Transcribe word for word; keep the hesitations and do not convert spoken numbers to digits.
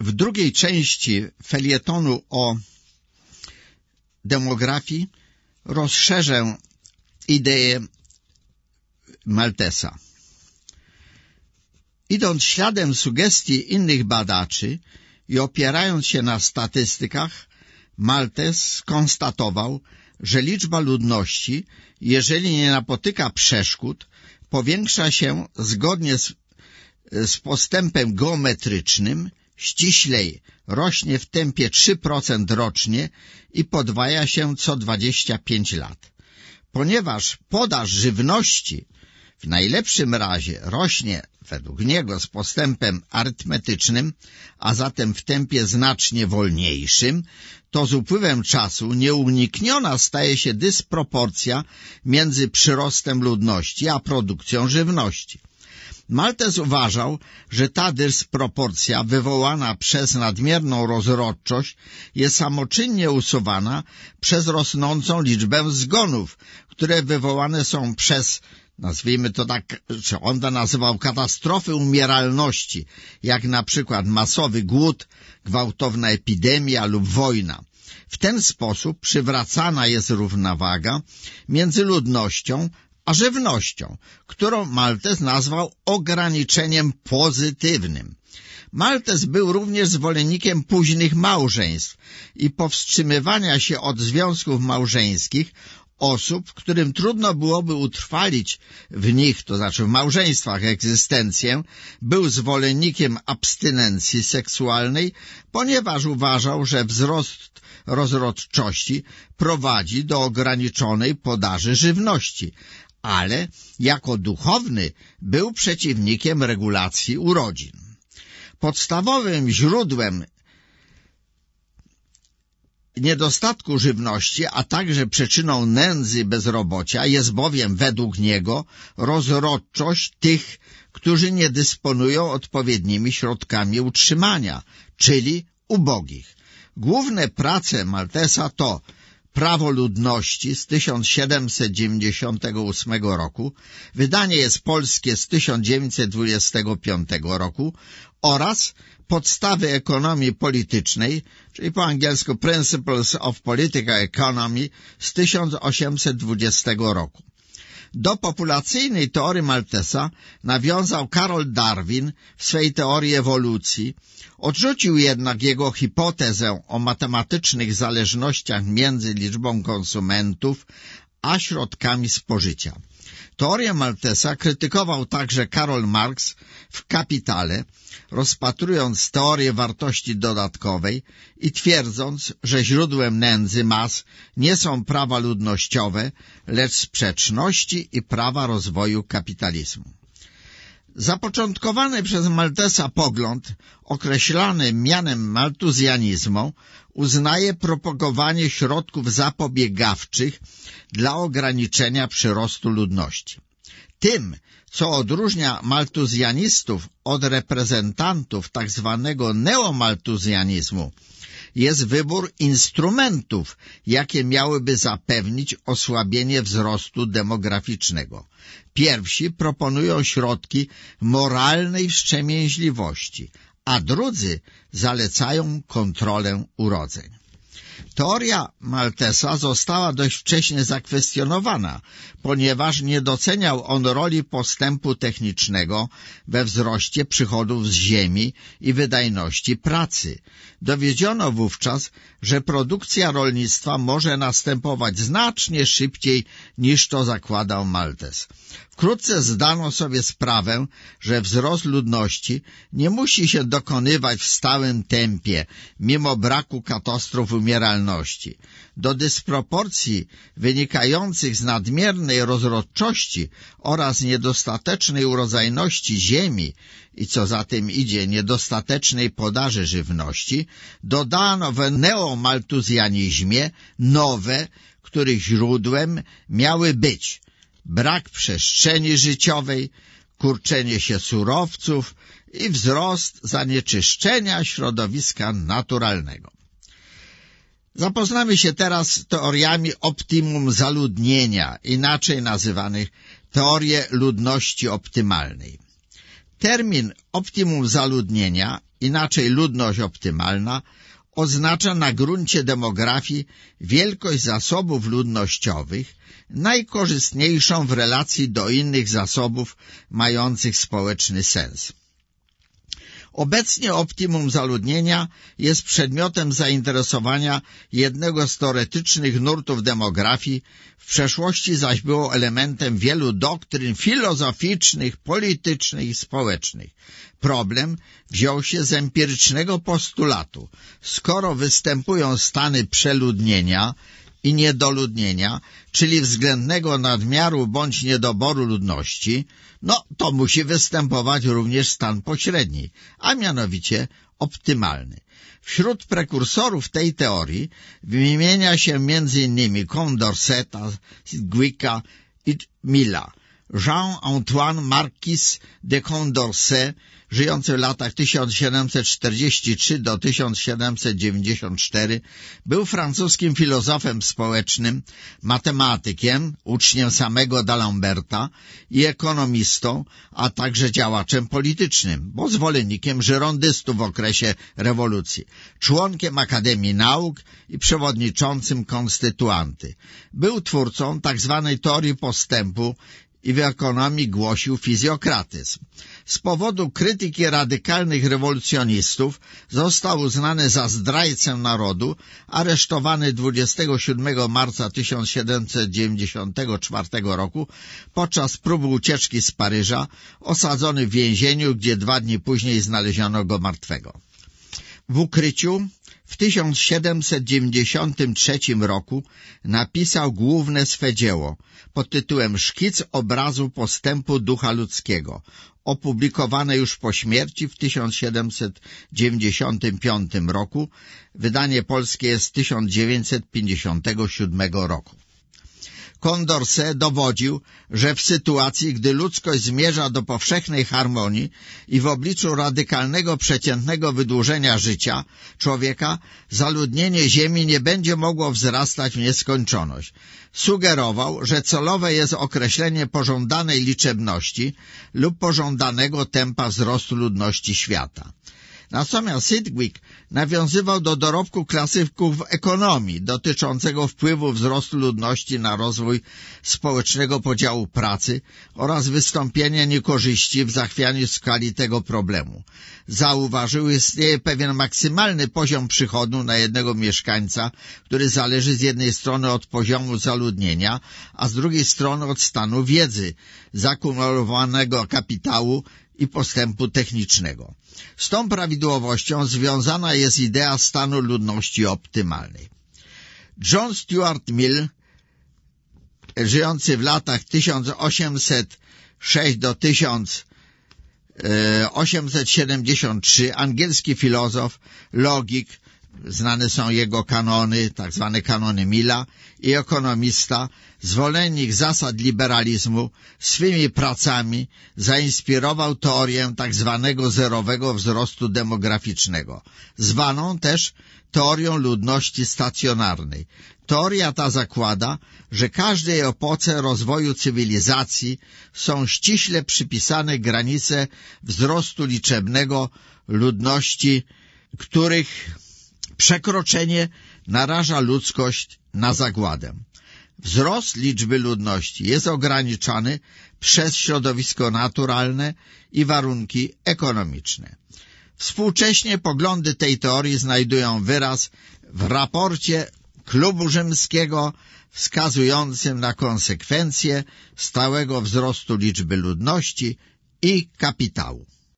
W drugiej części felietonu o demografii rozszerzę ideę Malthesa. Idąc śladem sugestii innych badaczy i opierając się na statystykach, Malthes skonstatował, że liczba ludności, jeżeli nie napotyka przeszkód, powiększa się zgodnie z, z postępem geometrycznym, ściślej rośnie w tempie trzy procent rocznie i podwaja się co dwadzieścia pięć lat. Ponieważ podaż żywności w najlepszym razie rośnie według niego z postępem arytmetycznym, a zatem w tempie znacznie wolniejszym, to z upływem czasu nieunikniona staje się dysproporcja między przyrostem ludności a produkcją żywności. Malthes uważał, że ta dysproporcja wywołana przez nadmierną rozrodczość jest samoczynnie usuwana przez rosnącą liczbę zgonów, które wywołane są przez, nazwijmy to tak, czy on to nazywał, katastrofy umieralności, jak na przykład masowy głód, gwałtowna epidemia lub wojna. W ten sposób przywracana jest równowaga między ludnością a żywnością, którą Malthes nazwał ograniczeniem pozytywnym. Malthes był również zwolennikiem późnych małżeństw i powstrzymywania się od związków małżeńskich osób, którym trudno byłoby utrwalić w nich, to znaczy w małżeństwach, egzystencję. Był zwolennikiem abstynencji seksualnej, ponieważ uważał, że wzrost rozrodczości prowadzi do ograniczonej podaży żywności, ale jako duchowny był przeciwnikiem regulacji urodzin. Podstawowym źródłem niedostatku żywności, a także przyczyną nędzy i bezrobocia jest bowiem według niego rozrodczość tych, którzy nie dysponują odpowiednimi środkami utrzymania, czyli ubogich. Główne prace Malthesa to Prawo ludności z tysiąc siedemset dziewięćdziesiątego ósmego roku, wydanie jest polskie z tysiąc dziewięćset dwudziestego piątego roku oraz Podstawy ekonomii politycznej, czyli po angielsku Principles of Political Economy z tysiąc osiemset dwudziestego roku. Do populacyjnej teorii Malthesa nawiązał Karol Darwin w swej teorii ewolucji, odrzucił jednak jego hipotezę o matematycznych zależnościach między liczbą konsumentów a środkami spożycia. Teorię Malthesa krytykował także Karol Marx w Kapitale, rozpatrując teorię wartości dodatkowej i twierdząc, że źródłem nędzy mas nie są prawa ludnościowe, lecz sprzeczności i prawa rozwoju kapitalizmu. Zapoczątkowany przez Malthesa pogląd, określany mianem maltuzjanizmu, uznaje propagowanie środków zapobiegawczych dla ograniczenia przyrostu ludności. Tym, co odróżnia maltuzjanistów od reprezentantów tzw. neomaltuzjanizmu, jest wybór instrumentów, jakie miałyby zapewnić osłabienie wzrostu demograficznego. Pierwsi proponują środki moralnej wstrzemięźliwości, a drudzy zalecają kontrolę urodzeń. Teoria Malthesa została dość wcześnie zakwestionowana, ponieważ nie doceniał on roli postępu technicznego we wzroście przychodów z ziemi i wydajności pracy. Dowiedziono wówczas, że produkcja rolnictwa może następować znacznie szybciej niż to zakładał Malthes. Wkrótce zdano sobie sprawę, że wzrost ludności nie musi się dokonywać w stałym tempie, mimo braku katastrof umieralności. Do dysproporcji wynikających z nadmiernej rozrodczości oraz niedostatecznej urodzajności ziemi i co za tym idzie niedostatecznej podaży żywności, dodano w neomaltuzjanizmie nowe, których źródłem miały być brak przestrzeni życiowej, kurczenie się surowców i wzrost zanieczyszczenia środowiska naturalnego. Zapoznamy się teraz z teoriami optimum zaludnienia, inaczej nazywanych teorie ludności optymalnej. Termin optimum zaludnienia inaczej ludność optymalna, oznacza na gruncie demografii wielkość zasobów ludnościowych najkorzystniejszą w relacji do innych zasobów mających społeczny sens. Obecnie optimum zaludnienia jest przedmiotem zainteresowania jednego z teoretycznych nurtów demografii, w przeszłości zaś było elementem wielu doktryn filozoficznych, politycznych i społecznych. Problem wziął się z empirycznego postulatu. Skoro występują stany przeludnienia i niedoludnienia, czyli względnego nadmiaru bądź niedoboru ludności, no to musi występować również stan pośredni, a mianowicie optymalny. Wśród prekursorów tej teorii wymienia się między innymi Condorceta, Sidgwicka i Milla. Jean-Antoine Marquis de Condorcet, żyjący w latach tysiąc siedemset czterdziesty trzeci do tysiąc siedemset dziewięćdziesiąty czwarty, był francuskim filozofem społecznym, matematykiem, uczniem samego D'Alemberta i ekonomistą, a także działaczem politycznym, bo zwolennikiem żyrondystów w okresie rewolucji, członkiem Akademii Nauk i przewodniczącym konstytuanty. Był twórcą tzw. teorii postępu i w ekonomii głosił fizjokratyzm. Z powodu krytyki radykalnych rewolucjonistów został uznany za zdrajcę narodu, aresztowany dwudziestego siódmego marca tysiąc siedemset dziewięćdziesiątego czwartego roku podczas próby ucieczki z Paryża, osadzony w więzieniu, gdzie dwa dni później znaleziono go martwego. W ukryciu w tysiąc siedemset dziewięćdziesiątym trzecim roku napisał główne swe dzieło pod tytułem Szkic obrazu postępu ducha ludzkiego, opublikowane już po śmierci w tysiąc siedemset dziewięćdziesiątym piątym roku. Wydanie polskie jest z tysiąc dziewięćset pięćdziesiątego siódmego roku. Condorcet dowodził, że w sytuacji, gdy ludzkość zmierza do powszechnej harmonii i w obliczu radykalnego przeciętnego wydłużenia życia człowieka, zaludnienie Ziemi nie będzie mogło wzrastać w nieskończoność. Sugerował, że celowe jest określenie pożądanej liczebności lub pożądanego tempa wzrostu ludności świata. Natomiast Sidgwick nawiązywał do dorobku klasyków ekonomii dotyczącego wpływu wzrostu ludności na rozwój społecznego podziału pracy oraz wystąpienia niekorzyści w zachwianiu skali tego problemu. Zauważył, że istnieje pewien maksymalny poziom przychodu na jednego mieszkańca, który zależy z jednej strony od poziomu zaludnienia, a z drugiej strony od stanu wiedzy, zakumulowanego kapitału i postępu technicznego. Z tą prawidłowością związana jest idea stanu ludności optymalnej. John Stuart Mill, żyjący w latach tysiąc osiemset szósty do tysiąc osiemset siedemdziesiąty trzeci, angielski filozof, logik, znane są jego kanony, tak zwane kanony Milla, i ekonomista, zwolennik zasad liberalizmu, swymi pracami zainspirował teorię tak zwanego zerowego wzrostu demograficznego, zwaną też teorią ludności stacjonarnej. Teoria ta zakłada, że każdej epoce rozwoju cywilizacji są ściśle przypisane granice wzrostu liczebnego ludności, których przekroczenie naraża ludzkość na zagładę. Wzrost liczby ludności jest ograniczany przez środowisko naturalne i warunki ekonomiczne. Współcześnie poglądy tej teorii znajdują wyraz w raporcie Klubu Rzymskiego wskazującym na konsekwencje stałego wzrostu liczby ludności i kapitału.